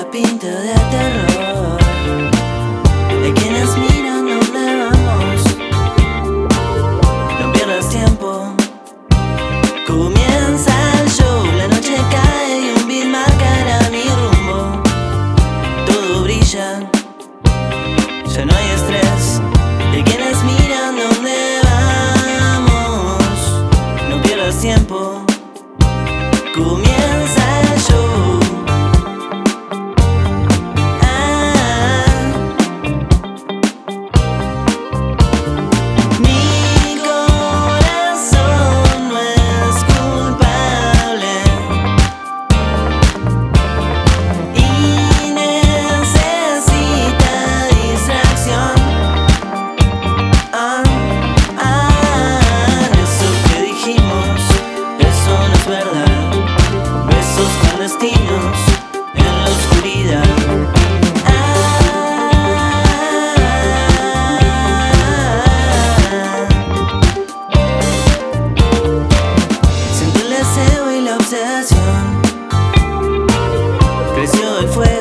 pinta de terror. Hay quienes miran dónde vamos. No pierdas tiempo. Comienza el show, la noche cae y un beat marcará mi rumbo. Todo brilla, ya no hay estrés. Hay quienes miran dónde vamos. No pierdas tiempo. Comienza el show. Mi corazón no es culpable y necesita distracción. Eso que dijimos, eso no es verdad. Besos clandestinos en la oscuridad. Siento el deseo y la obsesión. Creció el fuego.